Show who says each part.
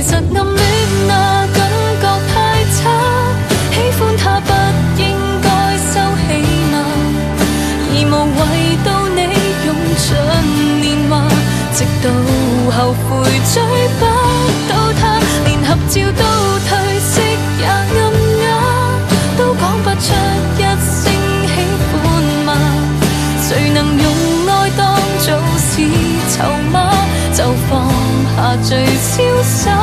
Speaker 1: 實暗戀那感覺太差，喜歡他不應該收起嗎？而無謂到你用盡年華，直到後悔追不到他，連合照都褪色也暗啞，都講不出一聲喜歡嗎？誰能用愛當做是籌碼，就放下最瀟灑。